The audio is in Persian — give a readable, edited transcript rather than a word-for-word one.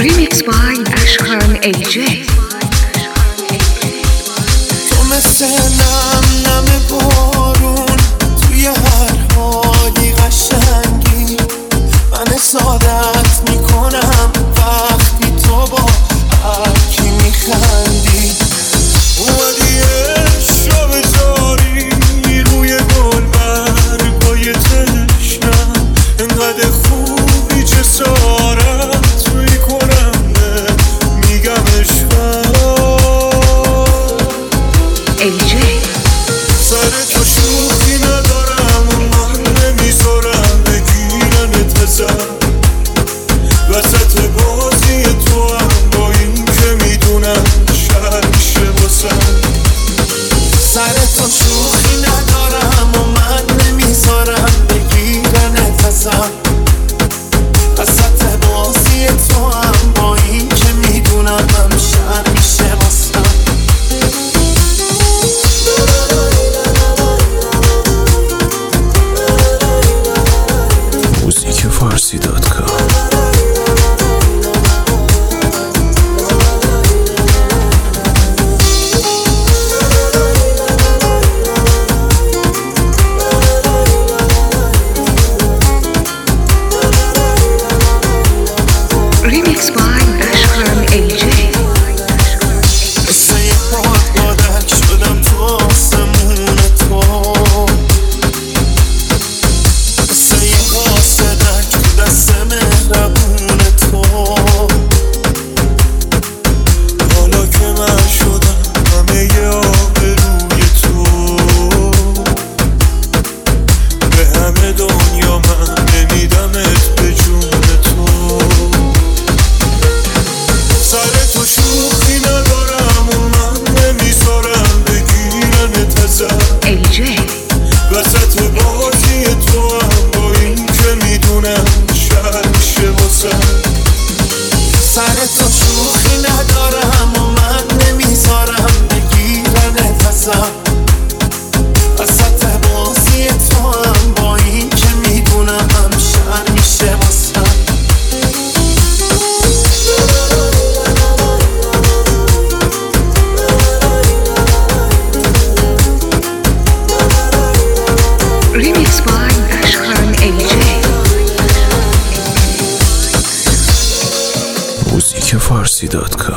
Remix by Ashkan AJ. تو مثل نم بارون توی هر حالی قشنگی، من سعادت میکنم وقتی تو با هر کی میخندی. اومدی عشق بذاری روی گل برگای تشنم، انقدر خوبی جسارت میکنم میگم عشقم AJ. سر تو شوخی ندارم و من نمیذارم بگیرنت ازم، وسط بازی تو هم با این که میدونم شهر میشه واسم. سر تو شوخی ندارم و من نمیذارم بگیرنت ازم، وسط بازی تو هم با این که میدونم شهر میشه واسم. musicfarsi.com. Remix by Ashkan AJ. مثل یه پادمادک شدم تو آسمون تو، مثل یه قاصدک تو دست مهربون تو. حالا که من شدم همه آبروی تو، به همه دنیا من نمیدمت به جون تو. سر تو شوخی ندارم و من نمیذارم بگیرنت ازم، AJ. وسط بازی تو هم با این که میدونم شهر میشه واسم. سر تو شوخی ندارم و من نمیذارم بگیرنت ازم، وسط بازی تو هم با این که میدونم شهر میشه واسم. Remix by Ashkan AJ. musicfarsi.com.